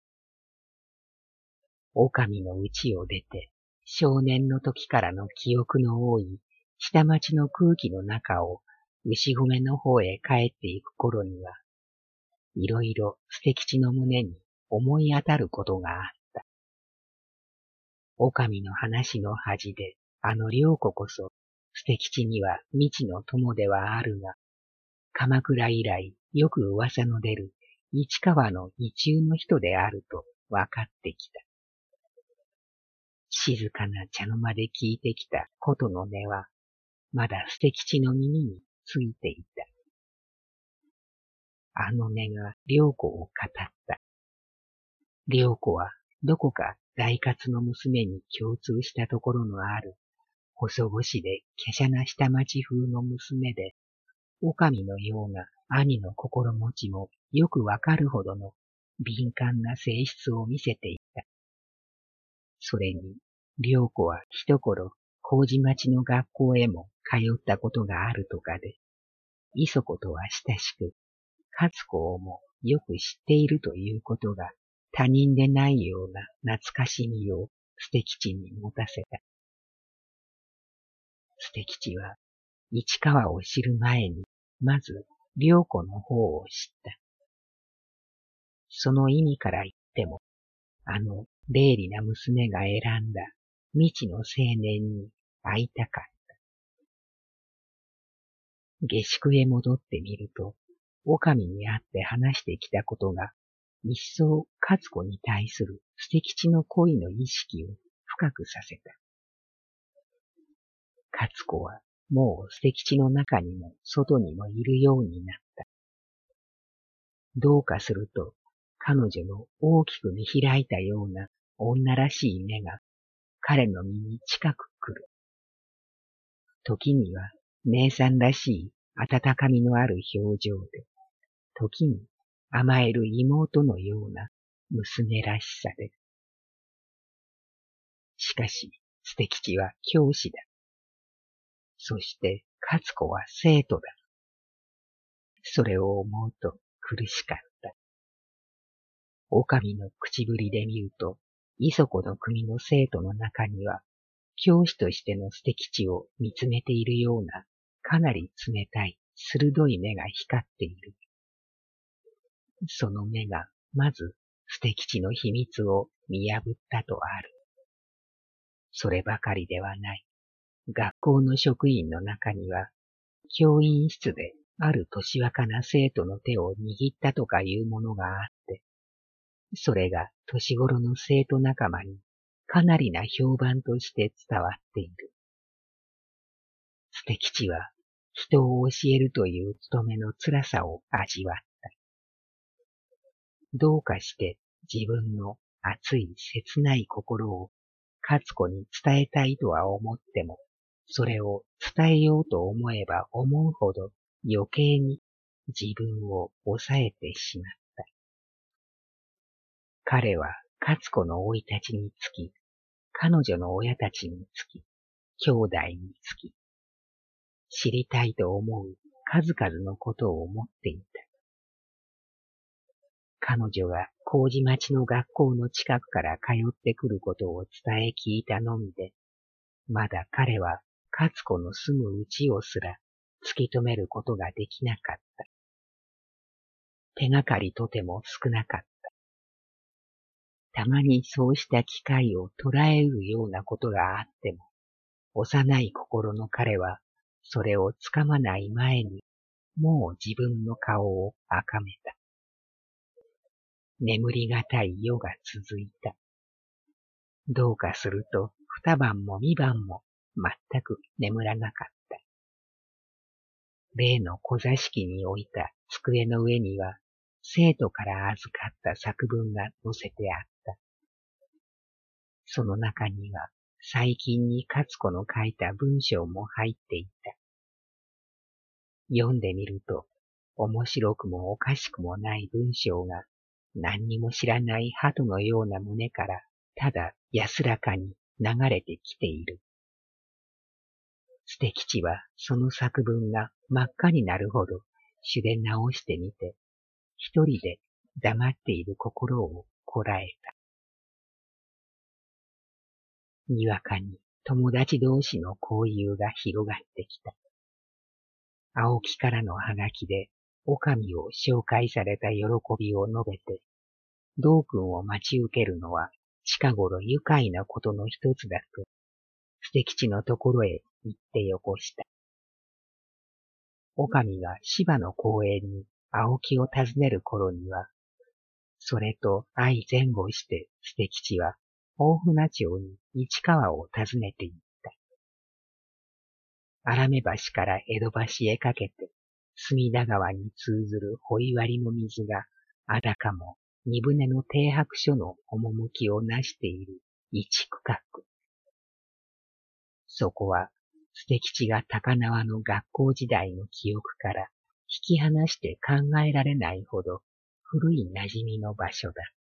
狼の家を出て少年の時からの記憶の多い下町の空気の中を牛込の方へ帰っていく頃には、いろいろ捨吉の胸に思い当たることがあった。狼の話の恥で、あの良子こそ、捨吉には未知の友ではあるが、鎌倉以来よく噂の出る市川の意中の人であると分かってきた。静かな茶の間で聞いてきた琴の音は、まだ捨吉の耳についていた。あの音が良子を語った。良子はどこか大勝の娘に共通したところのある、細腰で華奢な下町風の娘で、狼のような兄の心持ちもよくわかるほどの敏感な性質を見せていた。それに、良子は一頃、麹町の学校へも通ったことがあるとかで、磯子とは親しく、勝子をもよく知っているということが他人でないような懐かしみを捨吉に持たせた。捨吉は市川を知る前に、まず良子の方を知った。その意味から言っても、あの伶俐な娘が選んだ未知の青年に会いたかった。下宿へ戻ってみると、狼に会って話してきたことが、一層勝子に対する捨吉の恋の意識を深くさせた。勝子はもう捨吉の中にも外にもいるようになった。どうかすると、彼女の大きく見開いたような女らしい目が彼の身に近く来る。時には姉さんらしい温かみのある表情で、時に甘える妹のような娘らしさで。しかし、捨吉は教師だ。そして勝子は生徒だ。それを思うと苦しかった。狼の口ぶりで見ると、磯子の組の生徒の中には、教師としての捨吉を見つめているような、かなり冷たい、鋭い目が光っている。その目が、まず、捨吉の秘密を見破ったとある。そればかりではない。学校の職員の中には、教員室である年若な生徒の手を握ったとかいうものがあって、それが年頃の生徒仲間にかなりな評判として伝わっている。捨吉は人を教えるという務めの辛さを味わった。どうかして自分の熱い切ない心を勝子に伝えたいとは思っても、それを伝えようと思えば思うほど余計に自分を抑えてしまった。彼は勝子の生い立ちにつき、彼女の親たちにつき、兄弟につき、知りたいと思う数々のことを思っていた。彼女が麹町の学校の近くから通ってくることを伝え聞いたのみで、まだ彼は勝子の住む家をすら突き止めることができなかった。手がかりとても少なかった。たまにそうした機会を捉えるようなことがあっても、幼い心の彼はそれをつかまない前に、もう自分の顔を赤めた。眠りがたい夜が続いた。どうかすると二晩も三晩も全く眠らなかった。 例の小座敷に置いた机の上には、生徒から預かった作文が載せてあった。その中には、最近に勝子の書いた文章も入っていた。読んでみると、面白くもおかしくもない文章が、何にも知らない鳩のような胸から、ただ安らかに流れてきている。捨吉はその作文が真っ赤になるほど朱で直してみて、一人で黙っている心をこらえた。にわかに友達同士の交友が広がってきた。青木からのハガキで、おかみを紹介された喜びを述べて、道君を待ち受けるのは近頃愉快なことの一つだと、捨吉のところへ行ってよこした。おかみが芝の公園に青木を訪ねる頃には、それと相前後して捨吉は大船町に市川を訪ねて行った。荒目橋から江戸橋へかけて、隅田川に通ずる堀割の水があたかも二船の停泊所の趣をなしている一区画。そこは捨吉が高輪の学校時代の記憶から引き離して考えられないほど古い馴染みの場所だ。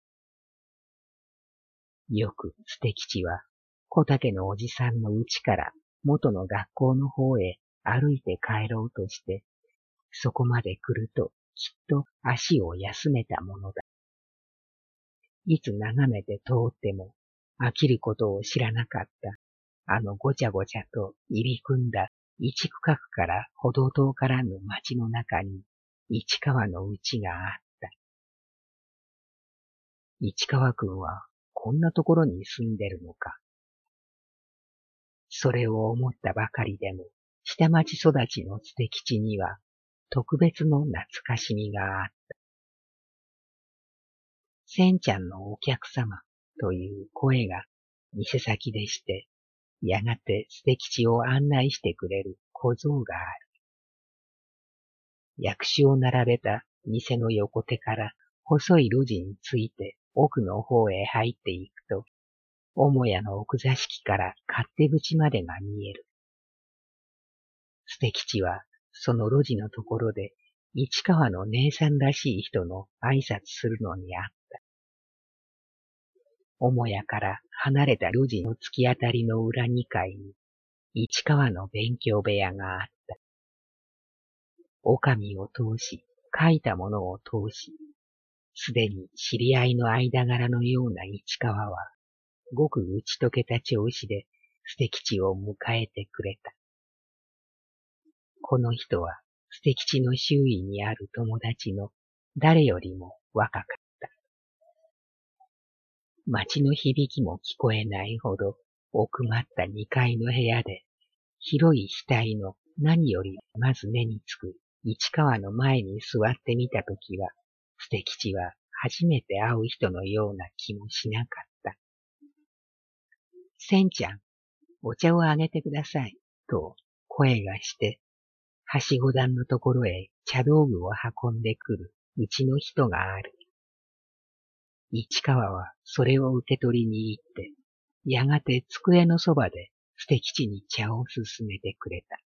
よく捨吉は小竹のおじさんの家から元の学校の方へ歩いて帰ろうとして、そこまで来るときっと足を休めたものだ。いつ眺めて通っても飽きることを知らなかったあのごちゃごちゃと入り組んだ一区画からほど遠からぬ町の中に市川の家があった。市川くんはこんなところに住んでるのか。それを思ったばかりでも下町育ちの捨吉には特別の懐かしみがあった。千ちゃんのお客様という声が店先でして、やがて捨吉を案内してくれる小僧がある。薬種を並べた店の横手から細い路地について奥の方へ入っていくと、母屋の奥座敷から勝手口までが見える。捨吉はその路地のところで市川の姉さんらしい人の挨拶するのにあった。母屋から離れた路地の突き当たりの裏二階に市川の勉強部屋があった。おかみを通し、書いたものを通し、すでに知り合いの間柄のような市川は、ごく打ち解けた調子で捨吉を迎えてくれた。この人は捨吉の周囲にある友達の誰よりも若かった。街の響きも聞こえないほど奥まった二階の部屋で、広い額の何よりまず目につく市川の前に座ってみたときは、捨吉は初めて会う人のような気もしなかった。千ちゃん、お茶をあげてください、と声がして、はしご段のところへ茶道具を運んでくるうちの人がある。市川はそれを受け取りに行って、やがて机のそばで捨吉に茶を勧めてくれた。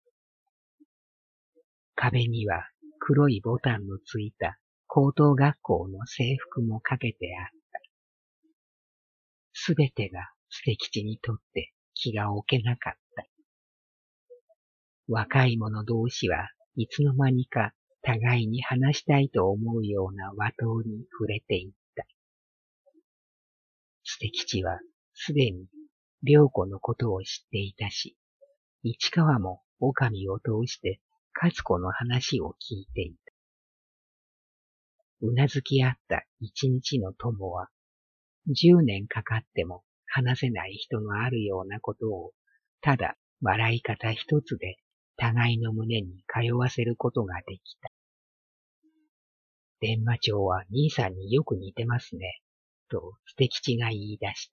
壁には黒いボタンのついた高等学校の制服もかけてあった。すべてが捨吉にとって気が置けなかった。若い者同士はいつの間にか互いに話したいと思うような和刀に触れていった。捨吉はすでに良子のことを知っていたし、市川もおかみを通して勝子の話を聞いていた。うなずき合った一日の友は、十年かかっても話せない人のあるようなことを、ただ笑い方一つで互いの胸に通わせることができた。伝馬町は兄さんによく似てますね、と捨吉が言い出した。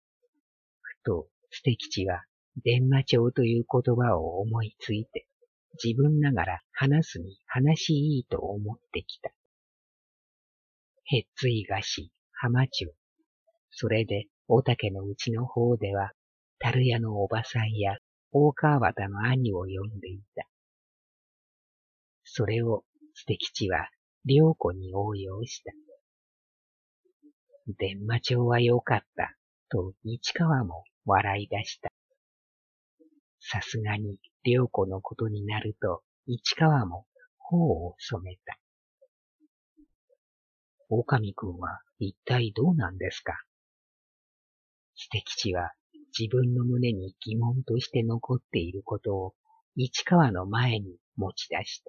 ふと捨吉は伝馬町という言葉を思いついて、 自分ながら話すに話しいいと思ってきた。へっついがし、浜中、それでおたけのうちの方では、樽屋のおばさんや大川端の兄を呼んでいた。それを捨吉は良子に応用した。伝馬町はよかった、と市川も笑い出した。さすがに良子のことになると、市川も頬を染めた。狼くんは一体どうなんですか。捨吉は自分の胸に疑問として残っていることを市川の前に持ち出した。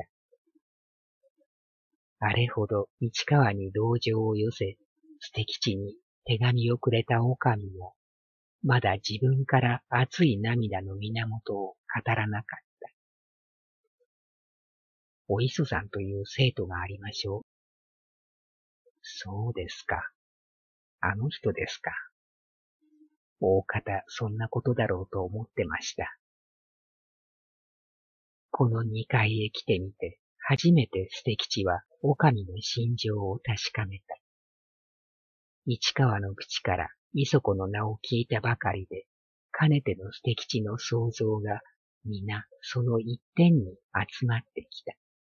あれほど市川に同情を寄せ、捨吉に手紙をくれた狼も、まだ自分から熱い涙の源を語らなかった。お磯さんという生徒がありましょう。そうですか。あの人ですか。大方そんなことだろうと思ってました。この二階へ来てみて、初めて捨吉は狼の心情を確かめた。市川の口から磯子の名を聞いたばかりで、かねての捨吉の想像が皆その一点に集まってきた。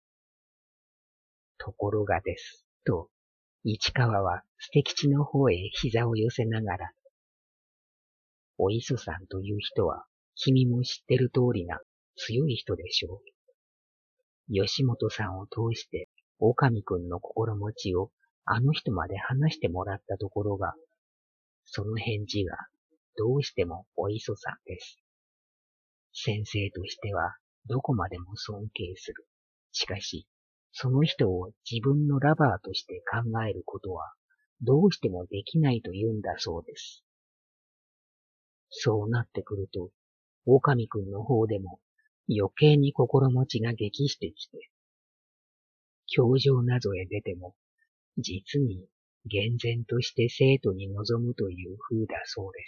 ところがです、と、市川は捨吉の方へ膝を寄せながら、お磯さんという人は、君も知ってる通りな強い人でしょう。吉本さんを通して、狼くんの心持ちをあの人まで話してもらったところが、その返事がどうしてもお磯さんです。先生としてはどこまでも尊敬する。しかし、その人を自分のラバーとして考えることはどうしてもできないと言うんだそうです。そうなってくると、狼くんの方でも余計に心持ちが激してきて、教場などへ出ても、実に厳然として生徒に臨むという風だそうです。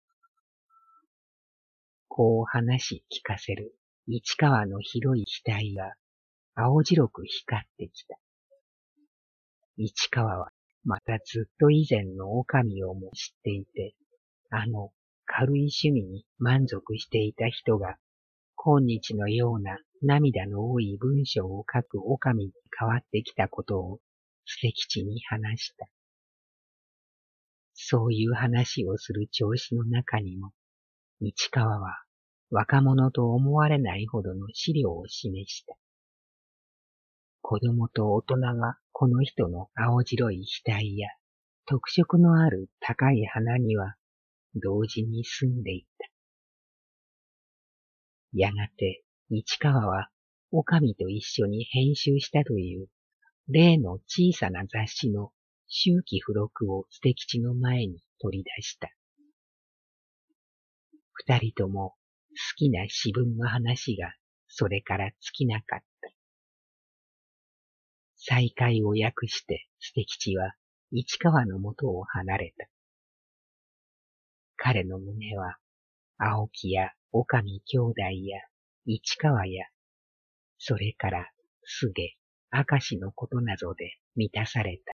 こう話し聞かせる市川の広い額が青白く光ってきた。市川はまたずっと以前の狼をも知っていて、あの軽い趣味に満足していた人が、今日のような涙の多い文章を書く狼に変わってきたことを捨吉に話した。そういう話をする調子の中にも、市川は若者と思われないほどの資料を示した。子供と大人がこの人の青白い額や特色のある高い鼻には同時に住んでいた。やがて市川は狼と一緒に編集したという例の小さな雑誌の周期付録を捨吉の前に取り出した。二人とも好きな詩文の話がそれから尽きなかった。再会を訳して捨吉は市川のもとを離れた。彼の胸は青木や狼兄弟や市川や、それから菅、明石のことなどで満たされた。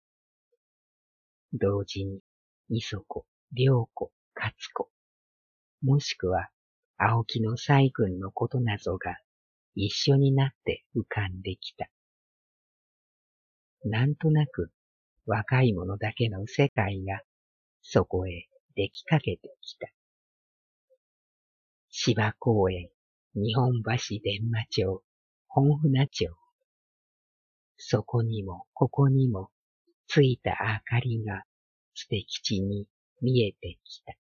同時に磯子、良子、勝子、もしくは青木の細君のことなどが一緒になって浮かんできた。なんとなく若い者だけの世界がそこへできかけてきた。芝公園、日本橋伝馬町、本船町。そこにもここにもついた明かりが捨吉に見えてきた。